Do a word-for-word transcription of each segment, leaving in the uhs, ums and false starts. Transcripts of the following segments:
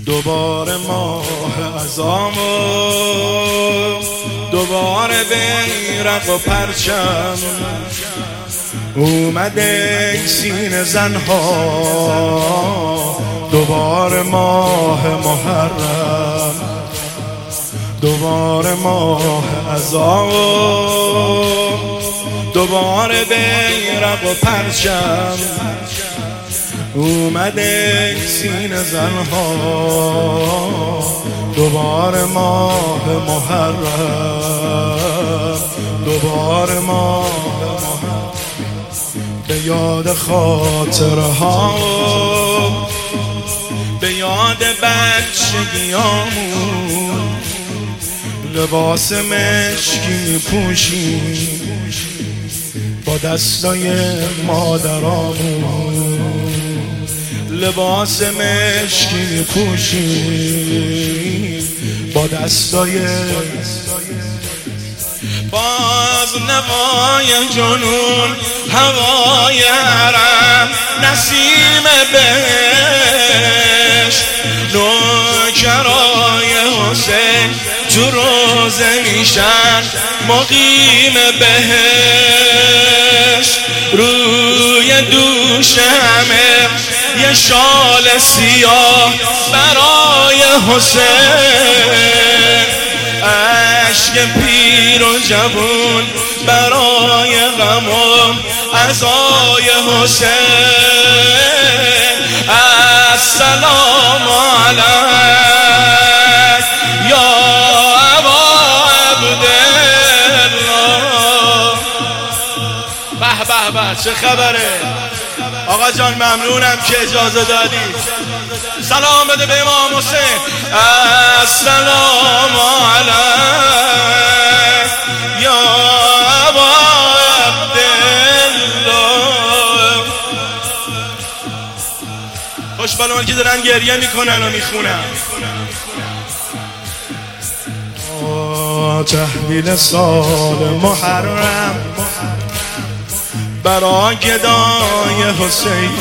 دوباره ماه عزام و دوباره بیرق و پرچم اومده سینه زنها، دوباره ماه محرم، دوباره ماه عزام و دوباره بیرق و پرچم اومده سینه زنها، دوباره ماه محرم، دوباره ماه محرم. به یاد خاطرها به یاد بچگیامون لباس مشکی پوشیم با دستای مادرامون، لباس مشکی پوشیم با دستای باز نوای جنون، هوای حرم، نسیم بهشت، نوکرای حسین تو روزه میشن مقیم بهشت. روی دوش همه یه شال سیاه برای حسین، عشق پیر و جوون برای غم و عزای حسین. السلام علیک یا ابا عبدالله. به به به، چه خبره آقا جان؟ ممنونم که اجازه دادی. سلام بده به امام حسین. السلام علیک یا ابا عبدالله. خوشبالان که دارن گریه میکنن و میخونن. تحویل سال محرم برای گدای حسین،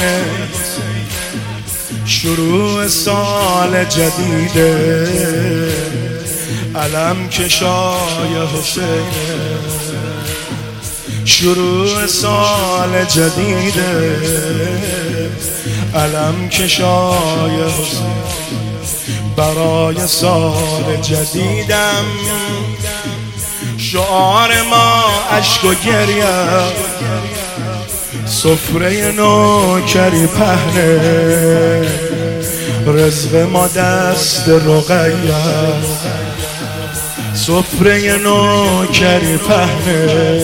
شروع سال جدیده علم کشای حسین، شروع سال جدیده علم کشای حسین. برای سال جدیدم شعار ما عشق و گریه، سفره نوکری پهنه، رزق ما دست رقیه، سفره نوکری پهنه،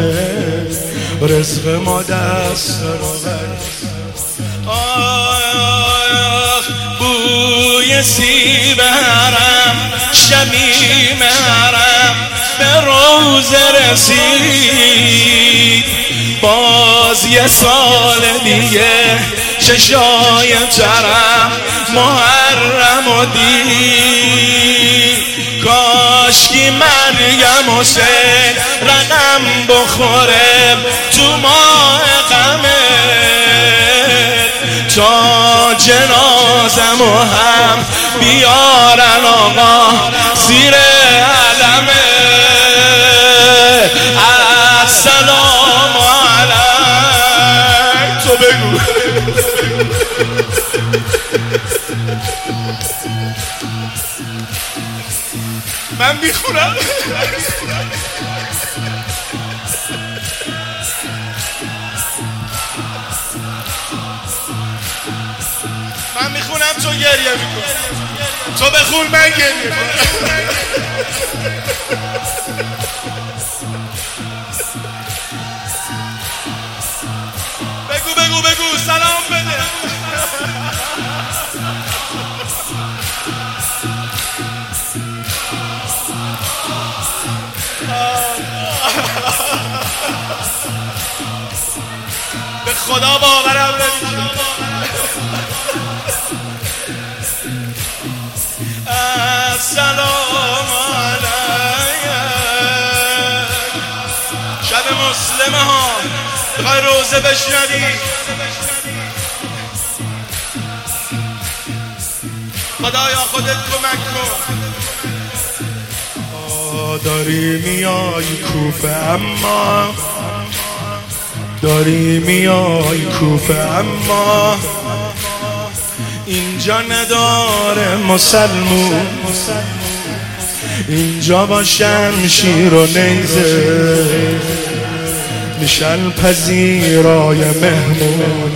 رزق ما دست رقیه. آخ بوی سیب حرم، شمیم حرم به روزه رسید، باز یه سال دیگه چشای ترم محرم و دید. کاشکی مریم حسین رقم بخوره تو ماه غمه، تا جنازم و هم بیارن آقا زیر علمه. السلام علیک. تو بگو. من میخونم. من میخونم تو گریه میکنم. تو بخون من گریه میکنم. بگو بگو بگو سلام بده. به خدا باورم نمیشه. السلام علیک. شب مسلمه ها بخوای روزه بشنوی. خدایا خودت کمک کن. داری میای کوفه اما داری میای کوفه اما اینجا نداره مسلمون، اینجا با شمشیر و نیزه میشن پذیرای مهمون.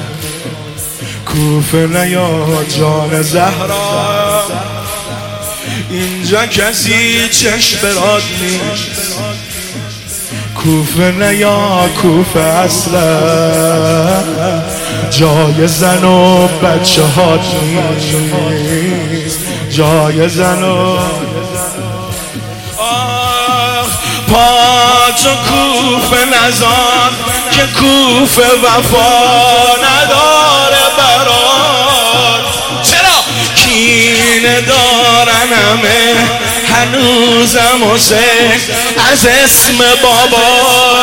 کوفه نیا جان زهرا، اینجا کسی چشم براد نیست. کوفه نیا کوفه اصلا جای زن و بچه ها نیست، جای زن و آخ پاچ و کوفه نزار که کوفه وفا نداره برات. چرا؟ کینه دارن همه هنوزم حسین از اسم بابا.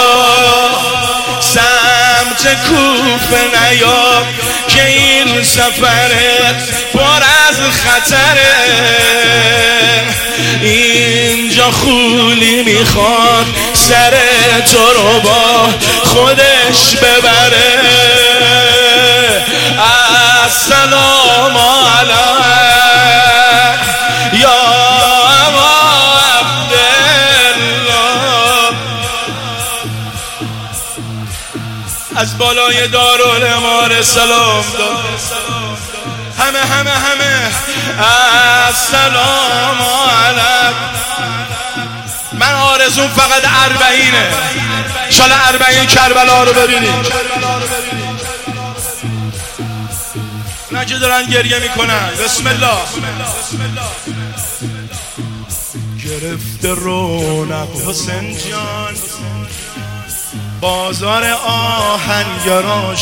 سمت کوفه نیا که این سفرت پر از خطره. اینجا خولی میخواد سر تو رو با خودش ببره. السلام علیک یا از بالای دارالاماره سلام داد. همه همه همه السلام علیک. من آرزوم فقط اربعینه، انشالله اربعین کربلا رو ببینیم. اونا که دارن گریه میکنن بسم الله. گرفته رونق حسین جان بازار آهنگراش.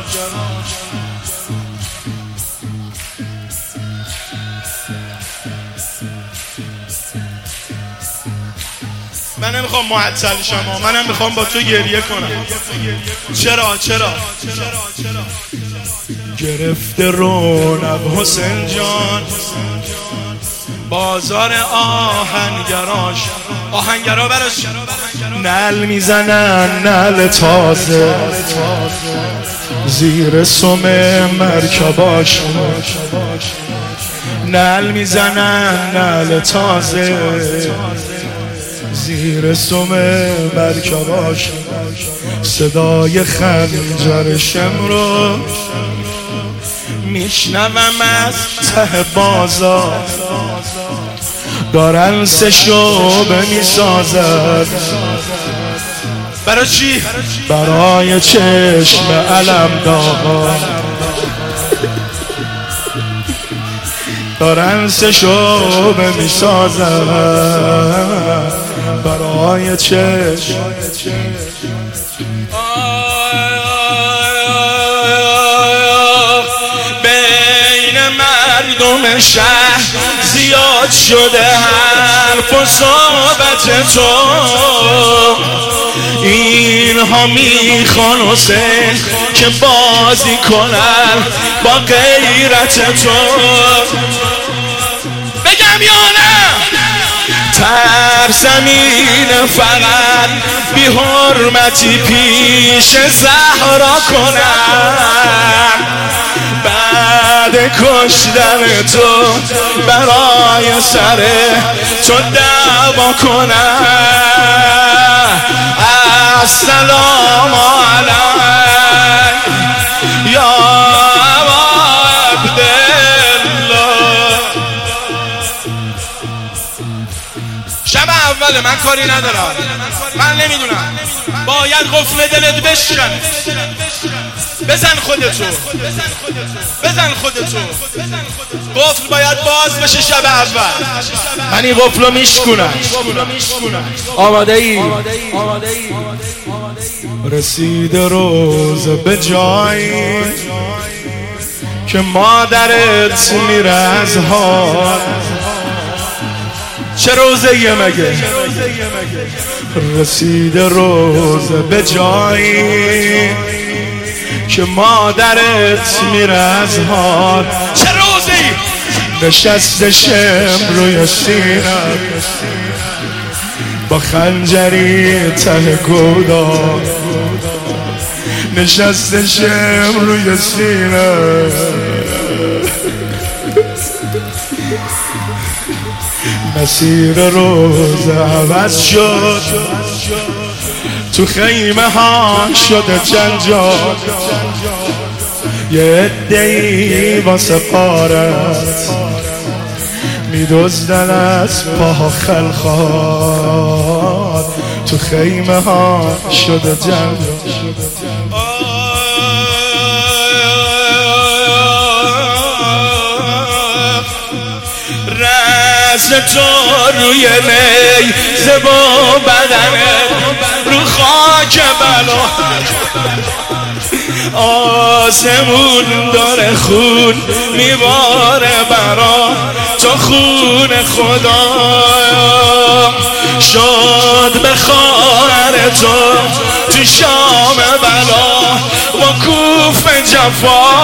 من نمیخوام معطل شما، منم میخوام با تو گریه کنم. چرا چرا گرفته رونق حسین جان بازار آهنگراش. آهنگرا براش نل میزنن نل تازه زیر سم مرکباش. نل میزنن نل تازه زیر سم مرکباش. صدای خنجر شمرو میشنوم از ته بازار. دارن سه شعبه میسازد. برای چی؟ برای چشم علمدار. دارن سه شعبه میسازد برای چشم. مردم شهر زیاد شده حرف و صحبت تو. اینها میخوان حسین که بازی کنن با غیرت تو. بگم یا نه؟ ترسمین فقط بی حرمتی پیش زهرا کنن. بعد کشتن تو برای سر تو دعوا کنن. السلام علیک یا شب اول من کاری ندارم، من نمیدونم، باید قفل دلت بشکن. بزن خودتو، بزن خودتو. قفل باید باز بشه شب اول. من این قفلو میشکنم. آماده ای؟ رسید روز به جایی که مادرت میره از حال. چه روزه یه مگه؟ رسید روز به جایی که مادرت میره از حال. چه روزی؟ نشسته شم روی سینه با خنجری ته گودا نشسته شم روی سینه مسیر روز عوض شد تو خیمه ها شده جنجال یه عده‌ای واسه غارت میدزدن از پاها خلخال تو خیمه ها شده جنجال رز تو روی نی زبا بدنه رو خاک بلا آسمون داره خون میباره برا تو خون خدا شد به خواهر تو تو شام بلا با کوف جفا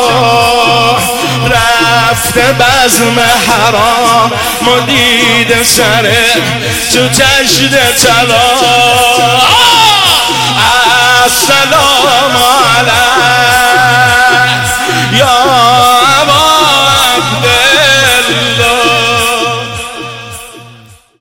رفته بزم حرام مدید سره تو تجد طلا السلام